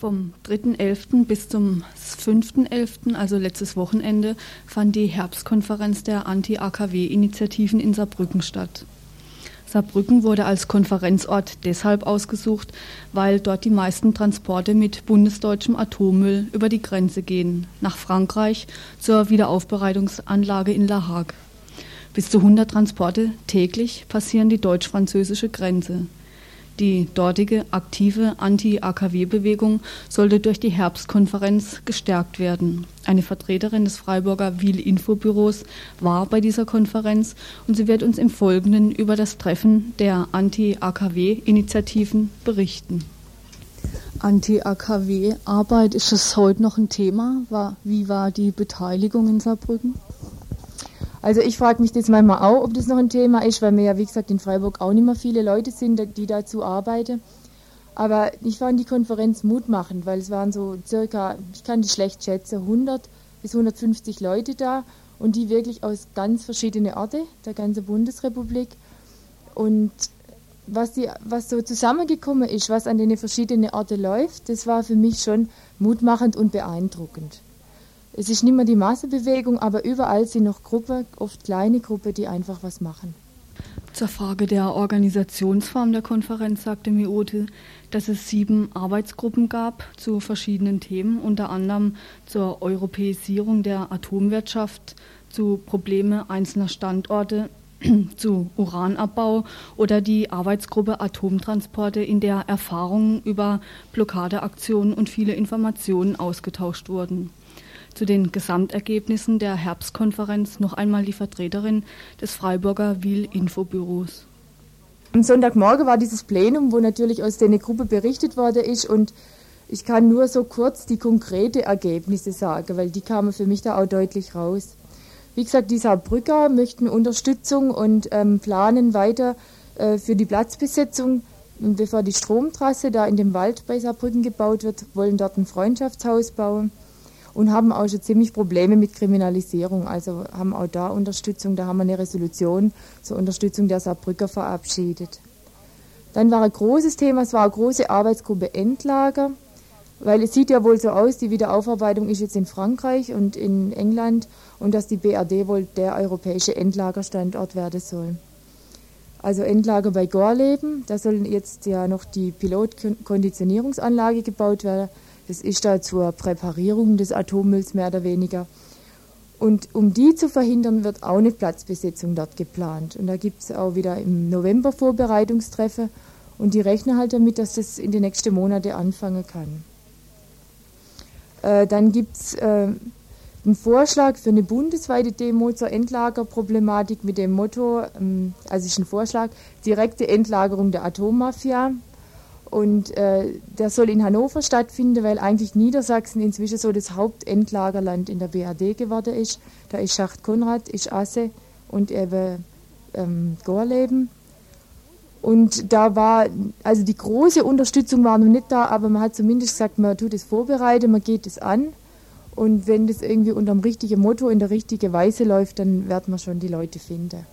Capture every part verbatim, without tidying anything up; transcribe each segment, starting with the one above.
Vom dritten elften bis zum fünften elften, also letztes Wochenende, fand die Herbstkonferenz der Anti-A K W-Initiativen in Saarbrücken statt. Saarbrücken wurde als Konferenzort deshalb ausgesucht, weil dort die meisten Transporte mit bundesdeutschem Atommüll über die Grenze gehen, nach Frankreich zur Wiederaufbereitungsanlage in La Hague. Bis zu hundert Transporte täglich passieren die deutsch-französische Grenze. Die dortige aktive Anti-A K W-Bewegung sollte durch die Herbstkonferenz gestärkt werden. Eine Vertreterin des Freiburger WIL-Infobüros war bei dieser Konferenz und sie wird uns im Folgenden über das Treffen der Anti-A K W-Initiativen berichten. Anti-A K W-Arbeit, ist das heute noch ein Thema? Wie war die Beteiligung in Saarbrücken? Also ich frage mich das manchmal auch, ob das noch ein Thema ist, weil wir ja, wie gesagt, in Freiburg auch nicht mehr viele Leute sind, die dazu arbeiten. Aber ich fand die Konferenz mutmachend, weil es waren so circa, ich kann die schlecht schätzen, hundert bis hundertfünfzig Leute da und die wirklich aus ganz verschiedenen Orten der ganzen Bundesrepublik. Und was, die, was so zusammengekommen ist, was an den verschiedenen Orten läuft, das war für mich schon mutmachend und beeindruckend. Es ist nicht mehr die Massenbewegung, aber überall sind noch Gruppen, oft kleine Gruppen, die einfach was machen. Zur Frage der Organisationsform der Konferenz sagte Miote, dass es sieben Arbeitsgruppen gab zu verschiedenen Themen, unter anderem zur Europäisierung der Atomwirtschaft, zu Probleme einzelner Standorte, zu Uranabbau oder die Arbeitsgruppe Atomtransporte, in der Erfahrungen über Blockadeaktionen und viele Informationen ausgetauscht wurden. Zu den Gesamtergebnissen der Herbstkonferenz noch einmal die Vertreterin des Freiburger WIL-Infobüros. Am Sonntagmorgen war dieses Plenum, wo natürlich aus der Gruppe berichtet worden ist, und ich kann nur so kurz die konkreten Ergebnisse sagen, weil die kamen für mich da auch deutlich raus. Wie gesagt, die Saarbrücker möchten Unterstützung und ähm, planen weiter äh, für die Platzbesetzung, bevor die Stromtrasse da in dem Wald bei Saarbrücken gebaut wird, wollen dort ein Freundschaftshaus bauen. Und haben auch schon ziemlich Probleme mit Kriminalisierung, also haben auch da Unterstützung, da haben wir eine Resolution zur Unterstützung der Saarbrücker verabschiedet. Dann war ein großes Thema, es war eine große Arbeitsgruppe Endlager, weil es sieht ja wohl so aus, die Wiederaufarbeitung ist jetzt in Frankreich und in England und dass die B R D wohl der europäische Endlagerstandort werden soll. Also Endlager bei Gorleben, da soll jetzt ja noch die Pilotkonditionierungsanlage gebaut werden. Das ist da zur Präparierung des Atommülls mehr oder weniger. Und um die zu verhindern, wird auch eine Platzbesetzung dort geplant. Und da gibt es auch wieder im November Vorbereitungstreffen. Und die rechnen halt damit, dass das in den nächsten Monaten anfangen kann. Äh, dann gibt es äh, einen Vorschlag für eine bundesweite Demo zur Endlagerproblematik mit dem Motto, ähm, also ist ein Vorschlag, direkte Endlagerung der Atommafia. Und äh, der soll in Hannover stattfinden, weil eigentlich Niedersachsen inzwischen so das Hauptendlagerland in der B R D geworden ist. Da ist Schacht Konrad, ist Asse und eben ähm, Gorleben. Und da war, also die große Unterstützung war noch nicht da, aber man hat zumindest gesagt, man tut es vorbereiten, man geht es an. Und wenn das irgendwie unter dem richtigen Motto in der richtigen Weise läuft, dann wird man schon die Leute finden.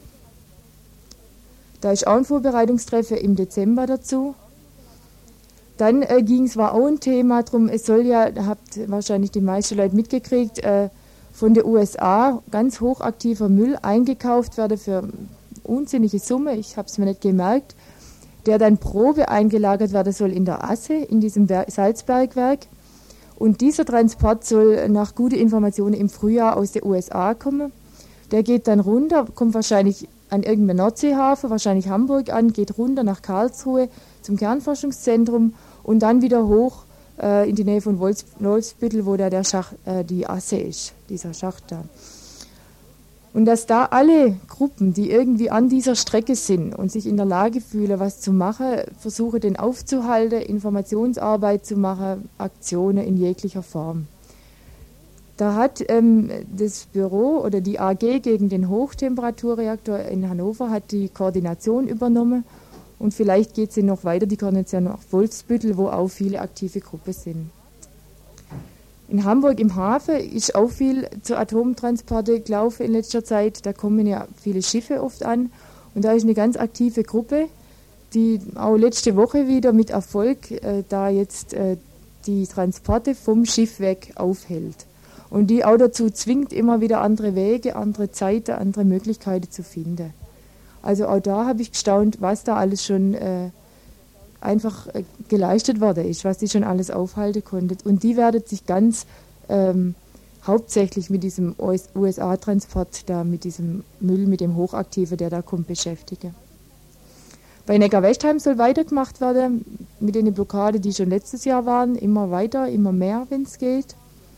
Da ist auch ein Vorbereitungstreffen im Dezember dazu. Dann äh, ging es, war auch ein Thema drum, es soll ja, habt wahrscheinlich die meisten Leute mitgekriegt, äh, von der U S A ganz hochaktiver Müll eingekauft werden für unsinnige Summe, ich habe es mir nicht gemerkt, der dann Probe eingelagert werden soll in der Asse, in diesem Ber- Salzbergwerk. Und dieser Transport soll nach guten Informationen im Frühjahr aus der U S A kommen. Der geht dann runter, kommt wahrscheinlich an irgendeinem Nordseehafen, wahrscheinlich Hamburg an, geht runter nach Karlsruhe zum Kernforschungszentrum und dann wieder hoch äh, in die Nähe von Wolfs- Wolfsbüttel, wo da der Schacht, äh, die Asse ist, dieser Schacht da. Und dass da alle Gruppen, die irgendwie an dieser Strecke sind und sich in der Lage fühlen, was zu machen, versuchen, den aufzuhalten, Informationsarbeit zu machen, Aktionen in jeglicher Form. Da hat ähm, das Büro oder die A G gegen den Hochtemperaturreaktor in Hannover hat die Koordination übernommen. Und vielleicht geht sie noch weiter, die Koordination nach Wolfsbüttel, wo auch viele aktive Gruppen sind. In Hamburg im Hafen ist auch viel zu Atomtransporte gelaufen in letzter Zeit. Da kommen ja viele Schiffe oft an. Und da ist eine ganz aktive Gruppe, die auch letzte Woche wieder mit Erfolg äh, da jetzt äh, die Transporte vom Schiff weg aufhält. Und die auch dazu zwingt, immer wieder andere Wege, andere Zeiten, andere Möglichkeiten zu finden. Also auch da habe ich gestaunt, was da alles schon äh, einfach äh, geleistet worden ist, was die schon alles aufhalten konnte. Und die werden sich ganz ähm, hauptsächlich mit diesem U S A-Transport, da mit diesem Müll, mit dem Hochaktiven, der da kommt, beschäftigen. Bei Neckar-Westheim soll weitergemacht werden mit den Blockaden, die schon letztes Jahr waren, immer weiter, immer mehr, wenn es geht.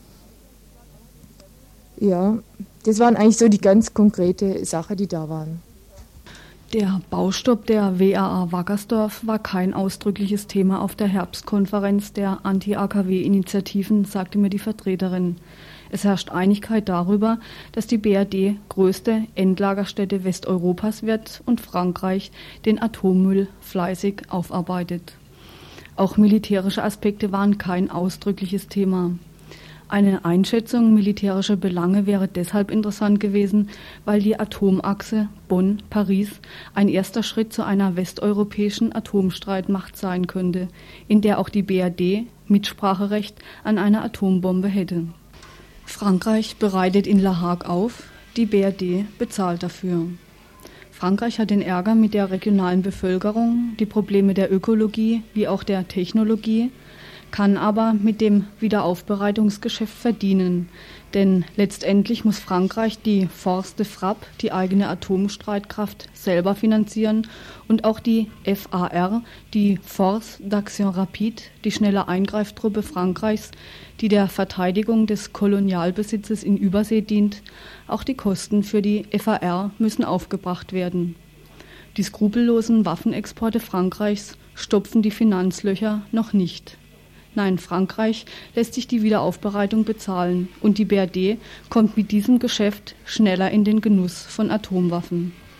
Ja, das waren eigentlich so die ganz konkrete Sachen, die da waren. Der Baustopp der W A A Wackersdorf war kein ausdrückliches Thema auf der Herbstkonferenz der Anti-A K W-Initiativen, sagte mir die Vertreterin. Es herrscht Einigkeit darüber, dass die B R D größte Endlagerstätte Westeuropas wird und Frankreich den Atommüll fleißig aufarbeitet. Auch militärische Aspekte waren kein ausdrückliches Thema. Eine Einschätzung militärischer Belange wäre deshalb interessant gewesen, weil die Atomachse Bonn-Paris ein erster Schritt zu einer westeuropäischen Atomstreitmacht sein könnte, in der auch die B R D Mitspracherecht an einer Atombombe hätte. Frankreich bereitet in La Hague auf, die B R D bezahlt dafür. Frankreich hat den Ärger mit der regionalen Bevölkerung, die Probleme der Ökologie wie auch der Technologie, kann aber mit dem Wiederaufbereitungsgeschäft verdienen. Denn letztendlich muss Frankreich die Force de Frappe, die eigene Atomstreitkraft, selber finanzieren und auch die F A R, die Force d'Action Rapide, die schnelle Eingreiftruppe Frankreichs, die der Verteidigung des Kolonialbesitzes in Übersee dient. Auch die Kosten für die F A R müssen aufgebracht werden. Die skrupellosen Waffenexporte Frankreichs stopfen die Finanzlöcher noch nicht. Nein, Frankreich lässt sich die Wiederaufbereitung bezahlen und die B R D kommt mit diesem Geschäft schneller in den Genuss von Atomwaffen.